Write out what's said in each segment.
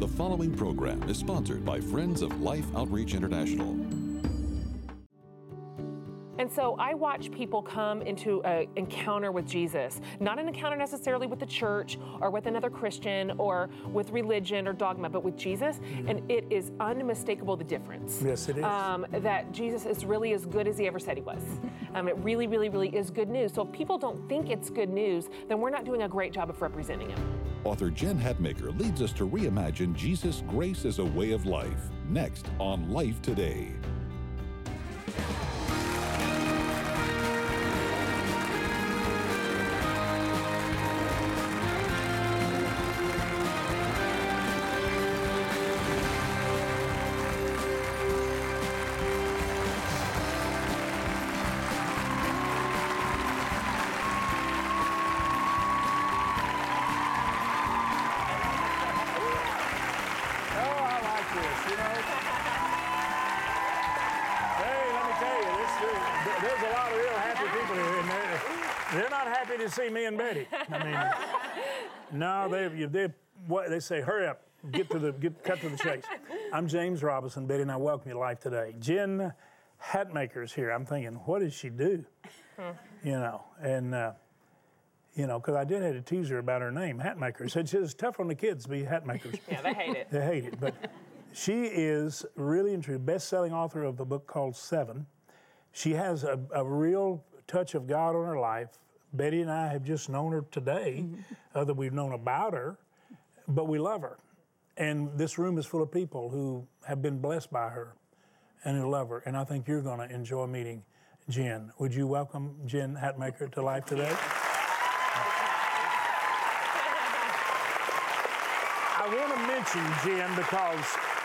The following program is sponsored by Friends of Life Outreach International. And so I watch people come into an encounter with Jesus, not an encounter necessarily with the church or with another Christian or with religion or dogma, but with Jesus. And it is unmistakable the difference. Yes, it is. That Jesus is really as good as he ever said he was. It really, really, really is good news. So if people don't think it's good news, then we're not doing a great job of representing him. Author Jen Hatmaker leads us to reimagine Jesus' grace as a way of life. Next on Life Today. To see me and Betty. I mean, no, they say, hurry up, cut to the chase. I'm James Robinson, Betty, and I welcome you to Life Today. Jen Hatmaker's here. I'm thinking, what does she do? Because I did have to tease her about her name, Hatmaker. Said it's tough on the kids to be hatmakers. Yeah, they hate it. They hate it, but she is really and true best-selling author of a book called Seven. She has a real touch of God on her life. Betty and I have just known her today, that we've known about her, but we love her. And this room is full of people who have been blessed by her and who love her. And I think you're going to enjoy meeting Jen. Would you welcome Jen Hatmaker to Life Today? I want to mention Jen because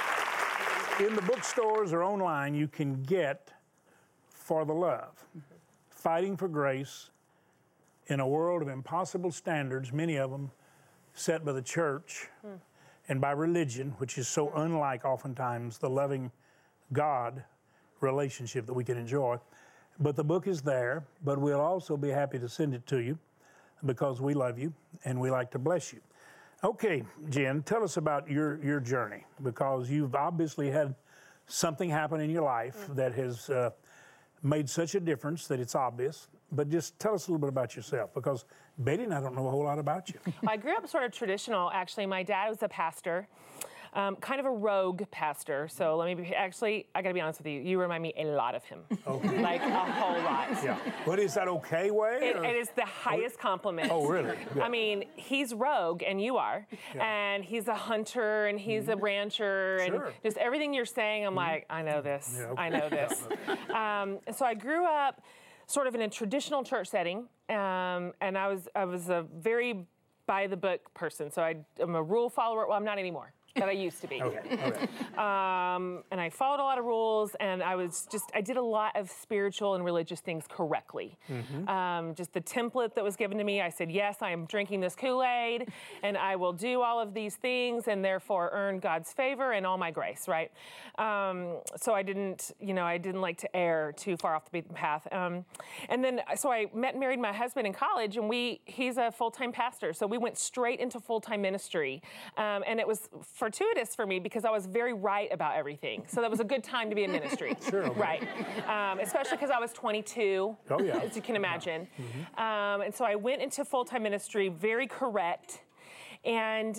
in the bookstores or online you can get For the Love, Fighting for Grace, in a world of impossible standards, many of them set by the church and by religion, which is so unlike oftentimes the loving God relationship that we can enjoy. But the book is there, but we'll also be happy to send it to you because we love you and we like to bless you. Okay, Jen, tell us about your journey, because you've obviously had something happen in your life that has made such a difference that it's obvious. But just tell us a little bit about yourself, because Betty and I don't know a whole lot about you. I grew up sort of traditional, actually. My dad was a pastor, kind of a rogue pastor. So I got to be honest with you. You remind me a lot of him. Okay. Like a whole lot. Yeah. But is that okay way? It is the highest compliment. Oh, really? Yeah. I mean, he's rogue, and you are. Yeah. And he's a hunter, and he's a rancher, and just everything you're saying, I'm like, I know this. Yeah, okay. I know this. So I grew up sort of in a traditional church setting, and I was a very by-the-book person. So I'm a rule follower. Well, I'm not anymore, but I used to be. Okay. And I followed a lot of rules, and I did a lot of spiritual and religious things correctly. Just the template that was given to me, I said, yes, I am drinking this Kool-Aid, and I will do all of these things, and therefore earn God's favor and all my grace, right? So I didn't like to err too far off the beaten path. So I met and married my husband in college, and he's a full-time pastor, so we went straight into full-time ministry. And it was fortuitous for me because I was very right about everything. So that was a good time to be in ministry. Sure. Okay. Right. Especially because I was 22, as you can imagine. Yeah. And so I went into full-time ministry, very correct. And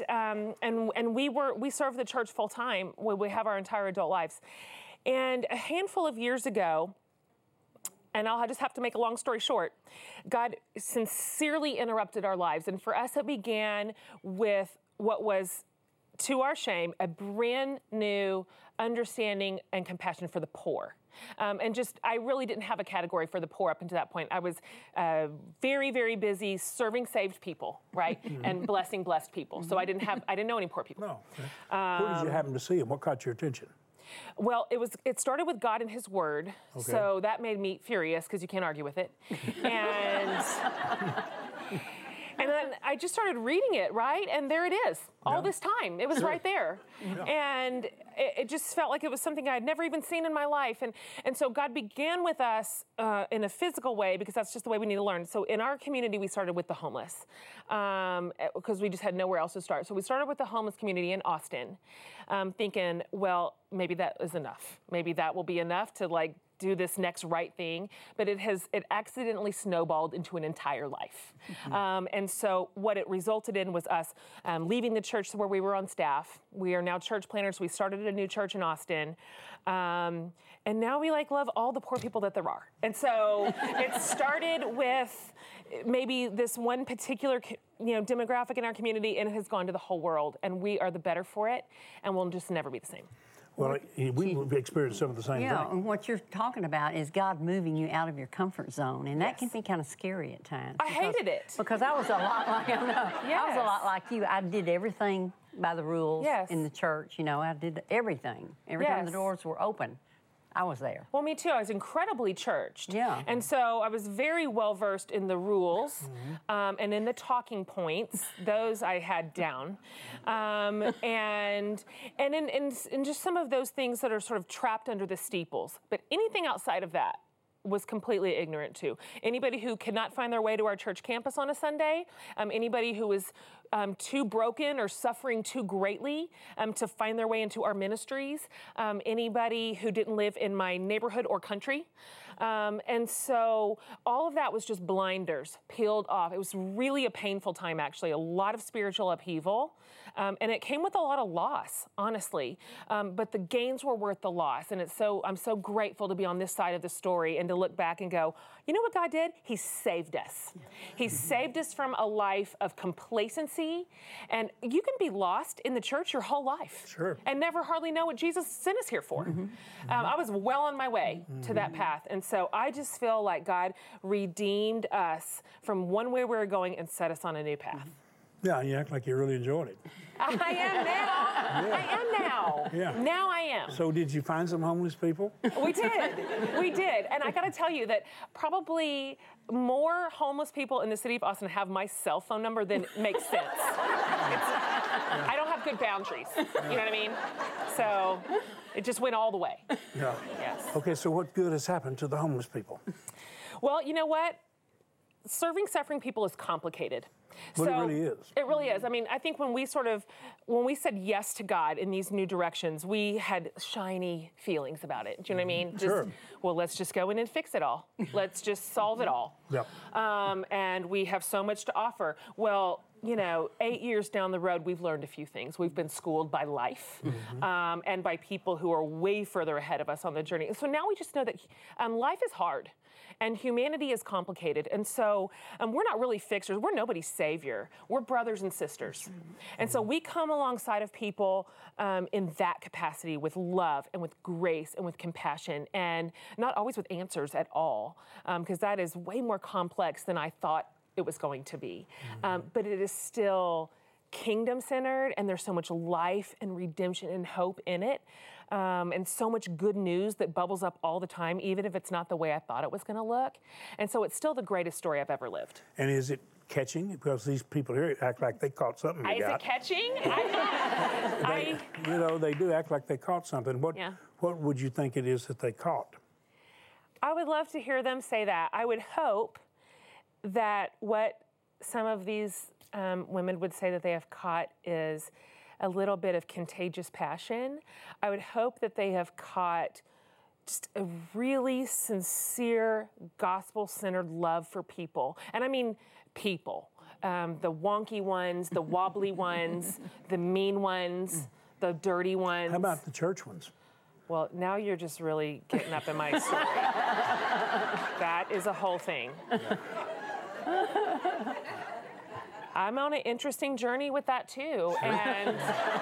we served the church full-time. We have our entire adult lives. And a handful of years ago, and I'll just have to make a long story short, God sincerely interrupted our lives. And for us, it began with what was, to our shame, a brand new understanding and compassion for the poor. I really didn't have a category for the poor up until that point. I was very, very busy serving saved people, right, and blessing blessed people. So I didn't know any poor people. No. Where did you happen to see him? What caught your attention? Well, it started with God and His Word, so that made me furious because you can't argue with it, and And then I just started reading it, right? And there it is, all this time. It was right there. Yeah. And it just felt like it was something I had never even seen in my life. And so God began with us in a physical way, because that's just the way we need to learn. So in our community, we started with the homeless, because we just had nowhere else to start. So we started with the homeless community in Austin, thinking, well, maybe that is enough. Maybe that will be enough to do this next right thing, but it accidentally snowballed into an entire life. And so what it resulted in was us leaving the church where we were on staff. We are now church planners. We started a new church in Austin. And now we love all the poor people that there are. And so it started with maybe this one particular demographic in our community, and it has gone to the whole world. And we are the better for it, and we'll just never be the same. Well, we've experienced some of the same things. Yeah, and what you're talking about is God moving you out of your comfort zone, and that can be kind of scary at times. I hated it. Because I was a lot like, I was a lot like you. I did everything by the rules in the church. I did everything. Every time the doors were open, I was there. Well, me too. I was incredibly churched. Yeah. And so I was very well versed in the rules and in the talking points. Those I had down. And in just some of those things that are sort of trapped under the steeples. But anything outside of that was completely ignorant to. Anybody who cannot find their way to our church campus on a Sunday, anybody who was too broken or suffering too greatly to find their way into our ministries, anybody who didn't live in my neighborhood or country. And so all of that was just blinders peeled off. It was really a painful time, actually, a lot of spiritual upheaval. And it came with a lot of loss, honestly. But the gains were worth the loss. And I'm so grateful to be on this side of the story and to look back and go, you know what God did? He saved us. He saved us from a life of complacency. And you can be lost in the church your whole life. Sure. And never hardly know what Jesus sent us here for. I was well on my way to that path. And so I just feel like God redeemed us from one way we were going and set us on a new path. Yeah, you act like you really enjoyed it. I am now. I am now. Yeah. Now I am. So did you find some homeless people? We did. We did. And I got to tell you that probably more homeless people in the city of Austin have my cell phone number than makes sense. I don't have good boundaries. You know what I mean? So it just went all the way. Yeah. Yes. Okay, so what good has happened to the homeless people? Well, you know what? Serving suffering people is complicated. But it really is. It really is. I mean, I think when we said yes to God in these new directions, we had shiny feelings about it. Do you know what I mean? Sure. Well, let's just go in and fix it all. Let's just solve it all. Yep. And we have so much to offer. Well, 8 years down the road, we've learned a few things. We've been schooled by life and by people who are way further ahead of us on the journey. So now we just know that life is hard. And humanity is complicated. And so we're not really fixers. We're nobody's savior. We're brothers and sisters. And so we come alongside of people in that capacity with love and with grace and with compassion, and not always with answers at all, because that is way more complex than I thought it was going to be. But it is still kingdom-centered, and there's so much life and redemption and hope in it. And so much good news that bubbles up all the time, even if it's not the way I thought it was going to look. And so it's still the greatest story I've ever lived. And is it catching? Because these people here act like they caught something they got. Is it catching? They do act like they caught something. What would you think it is that they caught? I would love to hear them say that. I would hope that what some of these women would say that they have caught is a little bit of contagious passion. I would hope that they have caught just a really sincere, gospel-centered love for people. And I mean people. The wonky ones, the wobbly ones, the mean ones, the dirty ones. How about the church ones? Well, now you're just really getting up in my story. That is a whole thing. I'm on an interesting journey with that too, and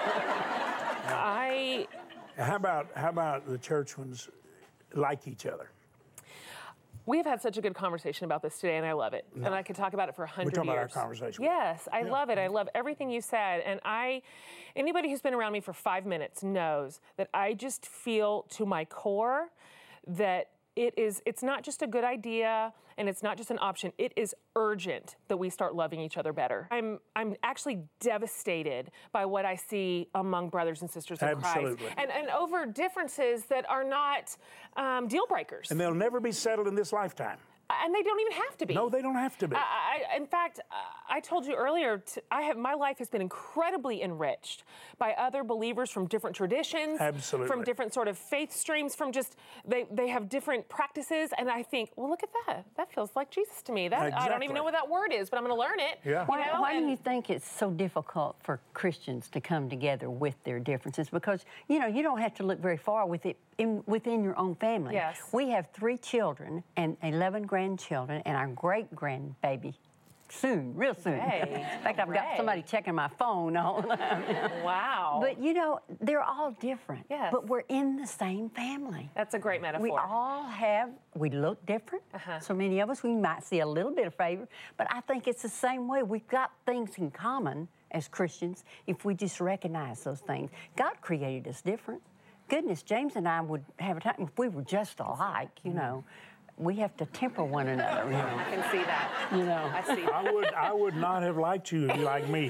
How about the church ones like each other? We have had such a good conversation about this today, and I love it. No. And I could talk about it for 100 years. We're talking about our conversation. Yes, I love it. I love everything you said. And anybody who's been around me for 5 minutes knows that I just feel to my core that it's not just a good idea and it's not just an option. It is urgent that we start loving each other better. I'm actually devastated by what I see among brothers and sisters in Christ. And over differences that are not deal breakers. And they'll never be settled in this lifetime. And they don't even have to be. No, they don't have to be. In fact, I told you earlier, my life has been incredibly enriched by other believers from different traditions, from different sort of faith streams, from just, they have different practices, and I think, well, look at that. That feels like Jesus to me. I don't even know what that word is, but I'm going to learn it. Yeah. Why do you think it's so difficult for Christians to come together with their differences? Because, you don't have to look very far with it within your own family. Yes. We have 3 children and 11 grandchildren and our great-grandbaby real soon. Hey, in fact, I've got somebody checking my phone all the time. Wow. But, they're all different. Yes. But we're in the same family. That's a great metaphor. We look different. So many of us, we might see a little bit of favor, but I think it's the same way. We've got things in common as Christians if we just recognize those things. God created us different. Goodness, James and I would have a time if we were just alike, We have to temper one another. I can see that. I see. I would not have liked you to be like me.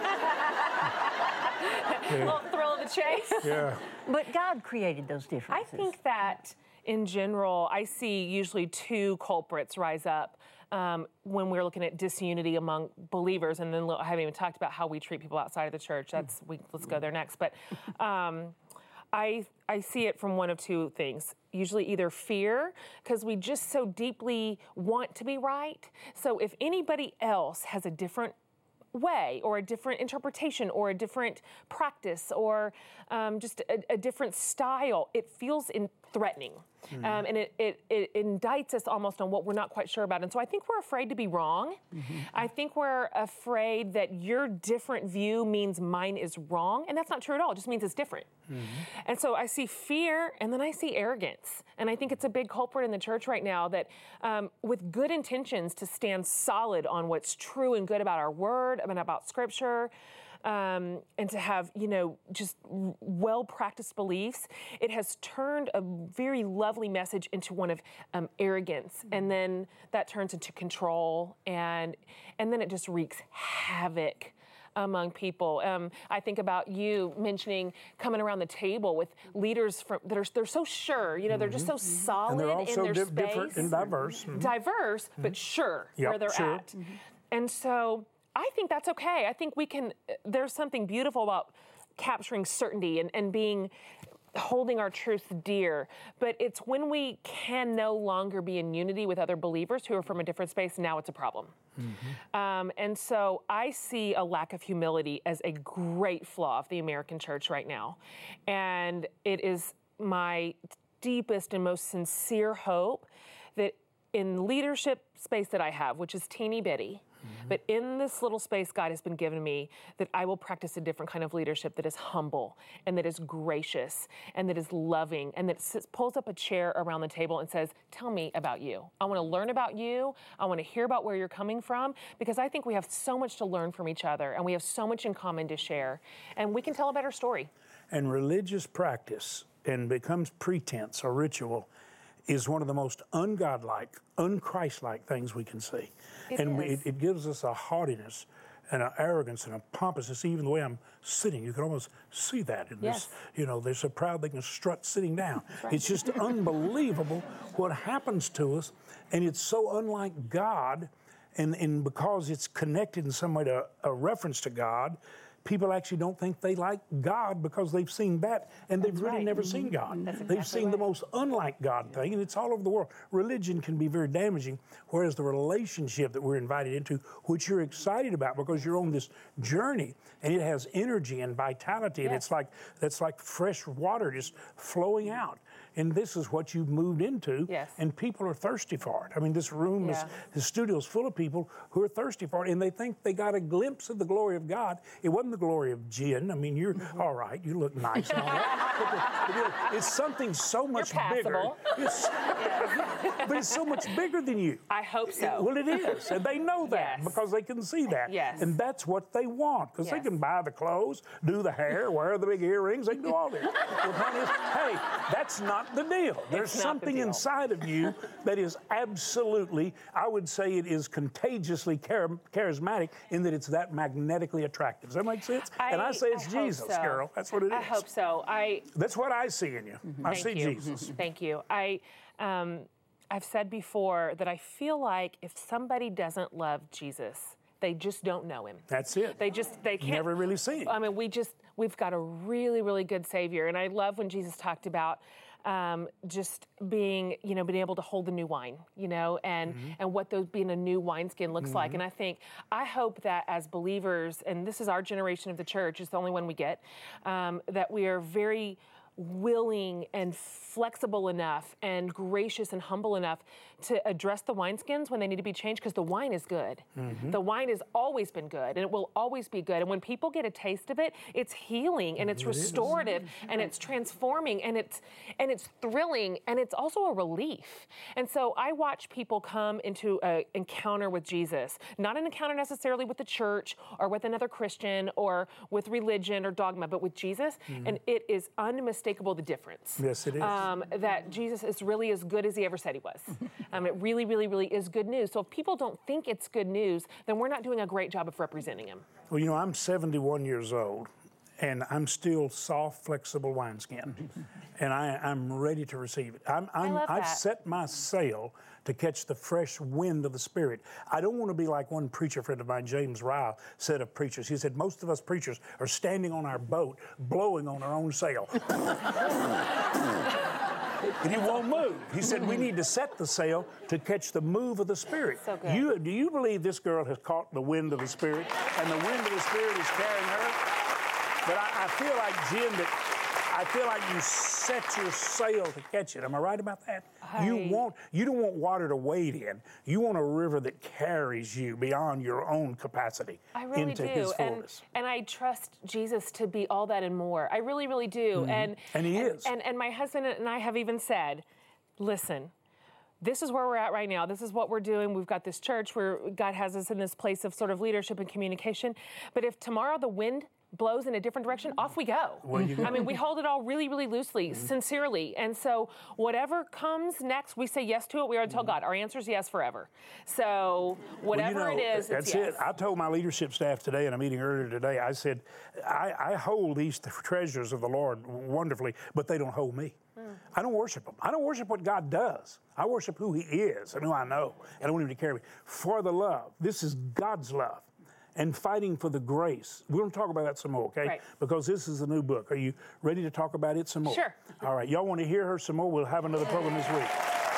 A little thrill of the chase. Yeah. But God created those differences. I think that in general, I see usually 2 culprits rise up when we're looking at disunity among believers, and then I haven't even talked about how we treat people outside of the church. Let's go there next. But I see it from one of 2 things. Usually either fear, because we just so deeply want to be right. So if anybody else has a different way or a different interpretation or a different practice or just a different style, it feels threatening. And it indicts us almost on what we're not quite sure about. And so I think we're afraid to be wrong. I think we're afraid that your different view means mine is wrong. And that's not true at all. It just means it's different. And so I see fear and then I see arrogance. And I think it's a big culprit in the church right now that with good intentions to stand solid on what's true and good about our word, about Scripture, and to have, just well-practiced beliefs, it has turned a very lovely message into one of arrogance. And then that turns into control, and then it just wreaks havoc among people. I think about you mentioning coming around the table with leaders they're so sure, they're just so solid and they're also in their space. Different and diverse. Diverse, but sure where they're at. And so I think that's okay. I think there's something beautiful about capturing certainty and holding our truth dear. But it's when we can no longer be in unity with other believers who are from a different space, now it's a problem. And so I see a lack of humility as a great flaw of the American church right now. And it is my deepest and most sincere hope that in leadership space that I have, which is teeny bitty, but in this little space God has been given me, that I will practice a different kind of leadership that is humble and that is gracious and that is loving and that pulls up a chair around the table and says, tell me about you. I want to learn about you. I want to hear about where you're coming from, because I think we have so much to learn from each other and we have so much in common to share, and we can tell a better story. And religious practice and becomes pretense or ritual is one of the most ungodlike, unchristlike things we can see. It gives us a haughtiness and an arrogance and a pompousness. Even the way I'm sitting, you can almost see that in this. They're so proud they can strut sitting down. Right. It's just unbelievable what happens to us, and it's so unlike God, and because it's connected in some way to a reference to God, people actually don't think they like God because they've seen that, and they've really never seen God. They've seen the most unlike God thing, and it's all over the world. Religion can be very damaging, whereas the relationship that we're invited into, which you're excited about because you're on this journey, and it has energy and vitality, and that's like fresh water just flowing out. And this is what you've moved into, and people are thirsty for it. I mean, this room the studio's full of people who are thirsty for it, and they think they got a glimpse of the glory of God. It wasn't the glory of Jen. I mean, you're all right. You look nice and all that. But it's something so much bigger. But it's so much bigger than you. I hope so. Well, it is. And they know that because they can see that. Yes. And that's what they want because they can buy the clothes, do the hair, wear the big earrings. They can do all this. The point is, hey, that's not the deal. There's something inside of you that is absolutely, I would say it is contagiously charismatic in that it's that magnetically attractive. Does that make sense? And I say it's Jesus, girl. That's what it is. I hope so. That's what I see in you. I see Jesus. Thank you. I've said before that I feel like if somebody doesn't love Jesus, they just don't know him. That's it. They can't. Never really see him. I mean, we've got a really, really good Savior. And I love when Jesus talked about just being able to hold the new wine, and what being a new wineskin looks like. And I hope that as believers, and this is our generation of the church, it's the only one we get, that we are very willing and flexible enough and gracious and humble enough to address the wineskins when they need to be changed, because the wine is good. The wine has always been good, and it will always be good. And when people get a taste of it, it's healing and it's restorative and it's transforming and it's thrilling and it's also a relief. And so I watch people come into an encounter with Jesus, not an encounter necessarily with the church or with another Christian or with religion or dogma, but with Jesus, and it is unmistakable the difference. Yes, it is. That Jesus is really as good as he ever said he was. It really, really, really is good news. So if people don't think it's good news, then we're not doing a great job of representing him. Well, I'm 71 years old, and I'm still soft, flexible wineskin, and I'm ready to receive it. I've set my sail to catch the fresh wind of the Spirit. I don't want to be like one preacher friend of mine, James Ryle, said of preachers. He said, most of us preachers are standing on our boat, blowing on our own sail. And it won't move. He said, we need to set the sail to catch the move of the Spirit. So good. Do you believe this girl has caught the wind of the Spirit, and the wind of the Spirit is carrying her? But I feel like, Jim, I feel like you set your sail to catch it. Am I right about that? You don't want water to wade in. You want a river that carries you beyond your own capacity into his fullness. And I trust Jesus to be all that and more. I really, really do. And he is. And my husband and I have even said, listen, this is where we're at right now. This is what we're doing. We've got this church where God has us in this place of sort of leadership and communication. But if tomorrow the wind blows in a different direction, off we go. I mean, we hold it all really, really loosely, sincerely. And so whatever comes next, we say yes to it. We already told God, our answer is yes forever. So whatever it is, that's it's yes. it. I told my leadership staff today in a meeting earlier today, I said, I hold these treasures of the Lord wonderfully, but they don't hold me. I don't worship them. I don't worship what God does. I worship who he is and who I know. And I want him to carry me. For the love. This is God's love. And fighting for the grace. We're going to talk about that some more, okay? Right. Because this is a new book. Are you ready to talk about it some more? Sure. All right. Y'all want to hear her some more? We'll have another program this week.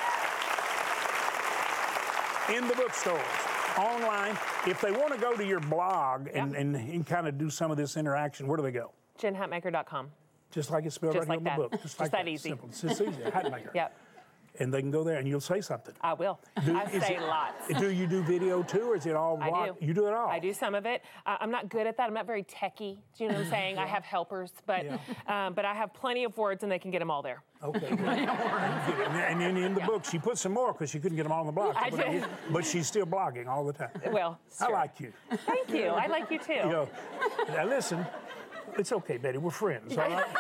In the bookstores, online. If they want to go to your blog and kind of do some of this interaction, where do they go? JenHatmaker.com. Just like it's spelled right here in the book. Just like that easy. Simple. It's just easy. Hatmaker. Yep. And they can go there and you'll say something. I will. I say lots. Do you do video too, or is it all blog? I do. You do it all? I do some of it. I'm not good at that. I'm not very techie. Do you know what I'm saying? I have helpers, but I have plenty of words and they can get them all there. Okay. And in the book, she put some more because she couldn't get them all on the blog. I did. But she's still blogging all the time. Well, I like you. Thank you. I like you too. Now listen. It's okay, Betty. We're friends, all right?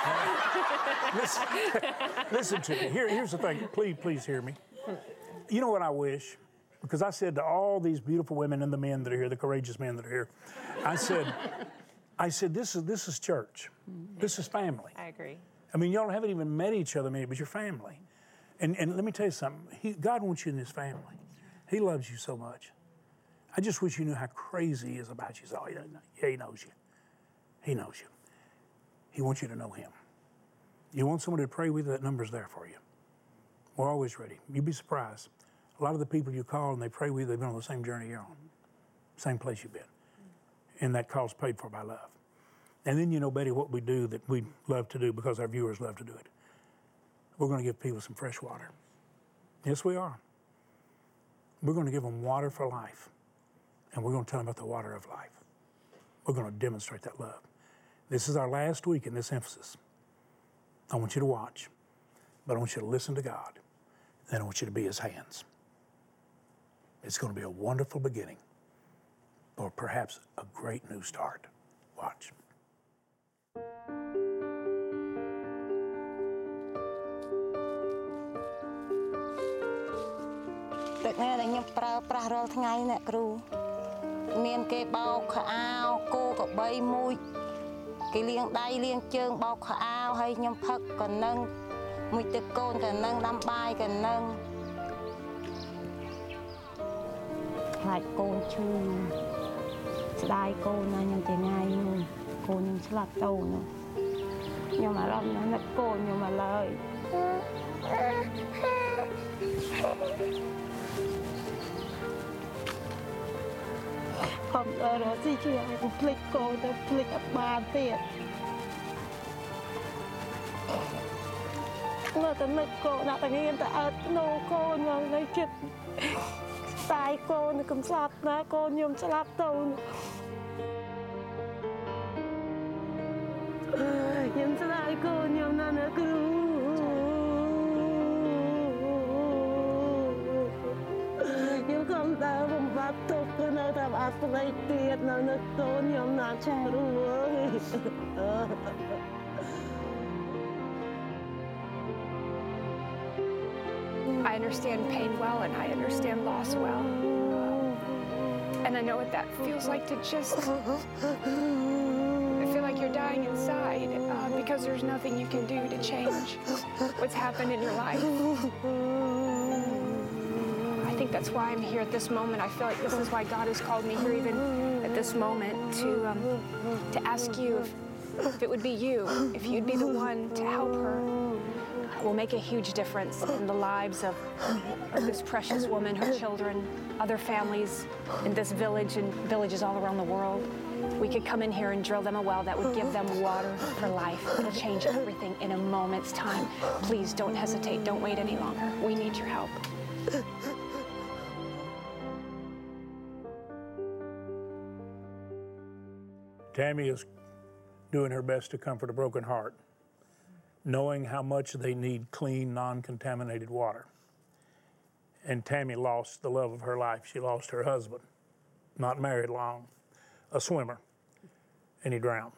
Listen to me. Here's the thing. Please hear me. You know what I wish? Because I said to all these beautiful women and the men that are here, the courageous men that are here, I said, this is church. This is family. I agree. I mean, y'all haven't even met each other, but you're family. And let me tell you something. God wants you in his family. He loves you so much. I just wish you knew how crazy he is about you. So, he knows you. He knows you. He wants you to know him. You want somebody to pray with you, that number's there for you. We're always ready. You'd be surprised. A lot of the people you call and they pray with you, they've been on the same journey you're on. Same place you've been. And that call's paid for by love. And then you know, Betty, what we do that we love to do because our viewers love to do it. We're going to give people some fresh water. Yes, we are. We're going to give them water for life. And we're going to tell them about the water of life. we're going to demonstrate that love. This is our last week in this emphasis. I want you to watch, but I want you to listen to God. Then I want you to be his hands. It's going to be a wonderful beginning, or perhaps a great new start. Watch. I understand pain well, and I understand loss well. And I know what that feels like to just feel like you're dying inside because there's nothing you can do to change what's happened in your life. I think that's why I'm here at this moment. I feel like this is why God has called me here even at this moment to ask you if it would be you, if you'd be the one to help her. Will make a huge difference in the lives of this precious woman, her children, other families in this village and villages all around the world. We could come in here and drill them a well that would give them water for life. It'll change everything in a moment's time. Please don't hesitate. Don't wait any longer. We need your help. Tammy is doing her best to comfort a broken heart, knowing how much they need clean, non-contaminated water. And Tammy lost the love of her life. She lost her husband, not married long, a swimmer, and he drowned.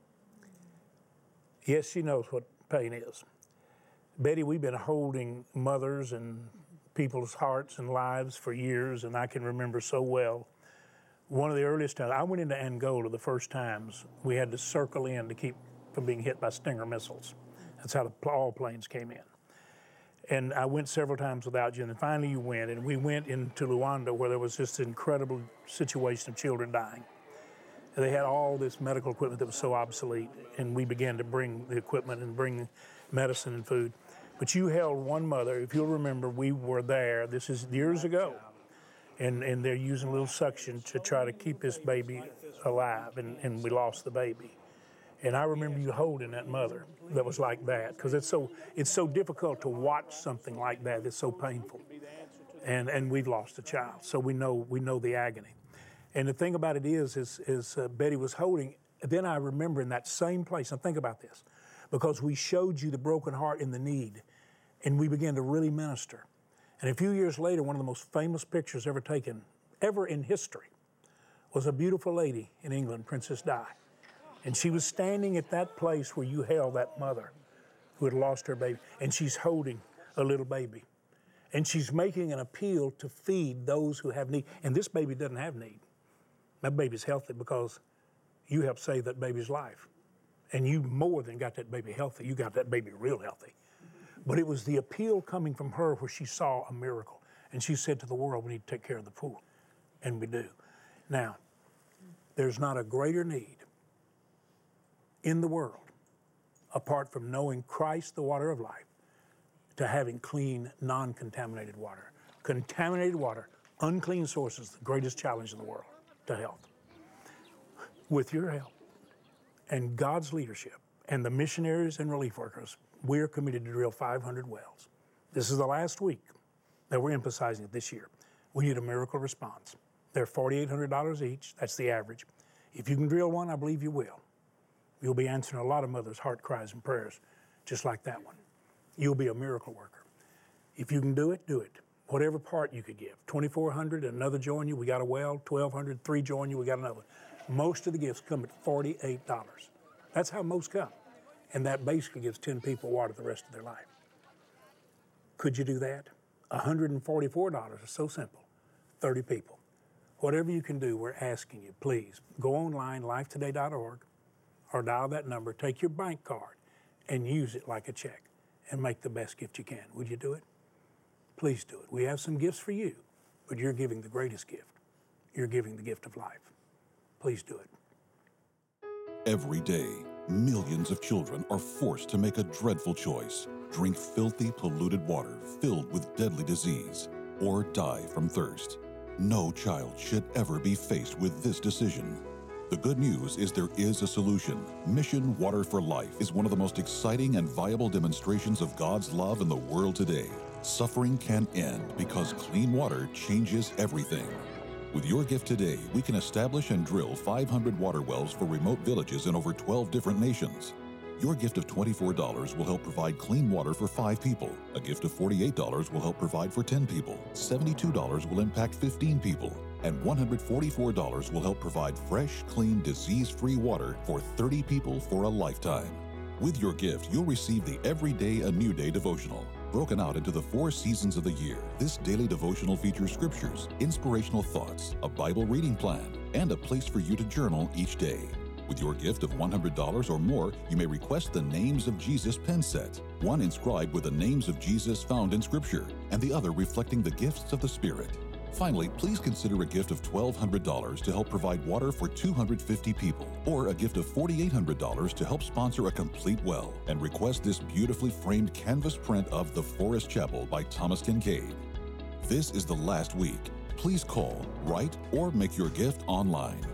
Yes, she knows what pain is. Betty, we've been holding mothers and people's hearts and lives for years, and I can remember so well. One of the earliest times, I went into Angola the first times. We had to circle in to keep from being hit by Stinger missiles. That's how all planes came in. And I went several times without you, and then finally you went, and we went into Luanda where there was just an incredible situation of children dying. They had all this medical equipment that was so obsolete, and we began to bring the equipment and bring medicine and food. But you held one mother. If you'll remember, we were there, this is years ago, and they're using a little suction to try to keep this baby alive, and we lost the baby. And I remember you holding that mother that was like that, because it's so difficult to watch something like that. It's so painful. And we've lost a child, so we know the agony. And the thing about it is Betty was holding, then I remember in that same place, and think about this, because we showed you the broken heart and the need, and we began to really minister. And a few years later, one of the most famous pictures ever taken, ever in history, was a beautiful lady in England, Princess Di. And she was standing at that place where you held that mother who had lost her baby, and she's holding a little baby. And she's making an appeal to feed those who have need. And this baby doesn't have need. That baby's healthy because you helped save that baby's life. And you more than got that baby healthy, you got that baby real healthy. But it was the appeal coming from her where she saw a miracle. And she said to the world, we need to take care of the poor. And we do. Now, there's not a greater need in the world, apart from knowing Christ, the water of life, to having clean, non-contaminated water. Contaminated water, unclean sources, the greatest challenge in the world to health. With your help and God's leadership and the missionaries and relief workers, we're committed to drill 500 wells. This is the last week that we're emphasizing it this year. We need a miracle response. They're $4,800 each, that's the average. If you can drill one, I believe you will. You'll be answering a lot of mothers' heart cries and prayers, just like that one. You'll be a miracle worker. If you can do it, do it. Whatever part you could give. $2,400, another join you, we got a well. $1,200, 3 join you, we got another one. Most of the gifts come at $48. That's how most come. And that basically gives 10 people water the rest of their life. Could you do that? $144 is so simple. 30 people. Whatever you can do, we're asking you, please, go online, lifetoday.org, or dial that number, take your bank card, and use it like a check, and make the best gift you can. Would you do it? Please do it. We have some gifts for you, but you're giving the greatest gift. You're giving the gift of life. Please do it. Every day, millions of children are forced to make a dreadful choice: drink filthy, polluted water filled with deadly disease, or die from thirst. No child should ever be faced with this decision. The good news is there is a solution. Mission Water for Life is one of the most exciting and viable demonstrations of God's love in the world today. Suffering can end because clean water changes everything. With your gift today, we can establish and drill 500 water wells for remote villages in over 12 different nations. Your gift of $24 will help provide clean water for 5 people. A gift of $48 will help provide for 10 people. $72 will impact 15 people. And $144 will help provide fresh, clean, disease-free water for 30 people for a lifetime. With your gift, you'll receive the Everyday a New Day devotional. Broken out into the 4 seasons of the year, this daily devotional features scriptures, inspirational thoughts, a Bible reading plan, and a place for you to journal each day. With your gift of $100 or more, you may request the Names of Jesus pen set, one inscribed with the names of Jesus found in Scripture, and the other reflecting the gifts of the Spirit. Finally, please consider a gift of $1,200 to help provide water for 250 people, or a gift of $4,800 to help sponsor a complete well, and request this beautifully framed canvas print of The Forest Chapel by Thomas Kincaid. This is the last week. Please call, write, or make your gift online.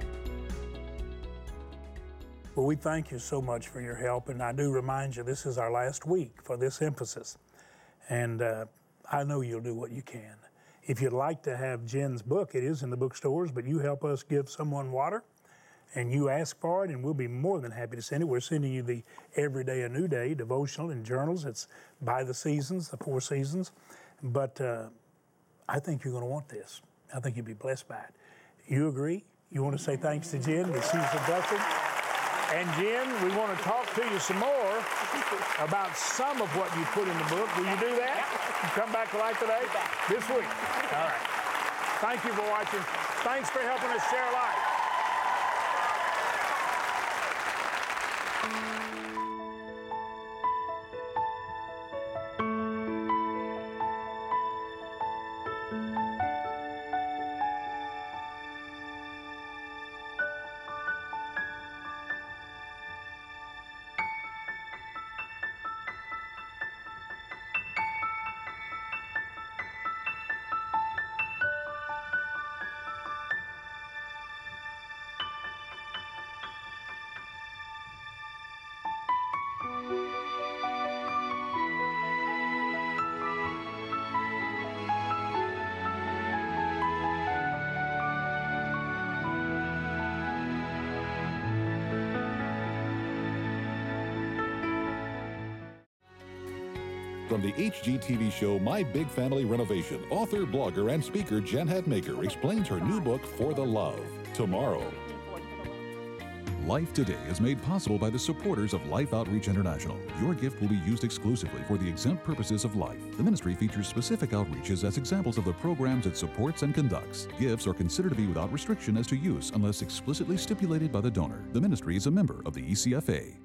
Well, we thank you so much for your help, and I do remind you this is our last week for this emphasis, and I know you'll do what you can. If you'd like to have Jen's book, it is in the bookstores, but you help us give someone water, and you ask for it, and we'll be more than happy to send it. We're sending you the Everyday a New Day devotional and journals. It's by the seasons, the 4 seasons, but I think you're going to want this. I think you'll be blessed by it. You agree? You want to say thanks to Jen that she's a blessing? And Jen, we want to talk to you some more about some of what you put in the book. Will you do that? You come back to Life Today this week. All right. Thank you for watching. Thanks for helping us share life. From the HGTV show My Big Family Renovation, author, blogger, and speaker Jen Hatmaker explains her new book, For the Love, tomorrow. Life Today is made possible by the supporters of Life Outreach International. Your gift will be used exclusively for the exempt purposes of life. The ministry features specific outreaches as examples of the programs it supports and conducts. Gifts are considered to be without restriction as to use unless explicitly stipulated by the donor. The ministry is a member of the ECFA.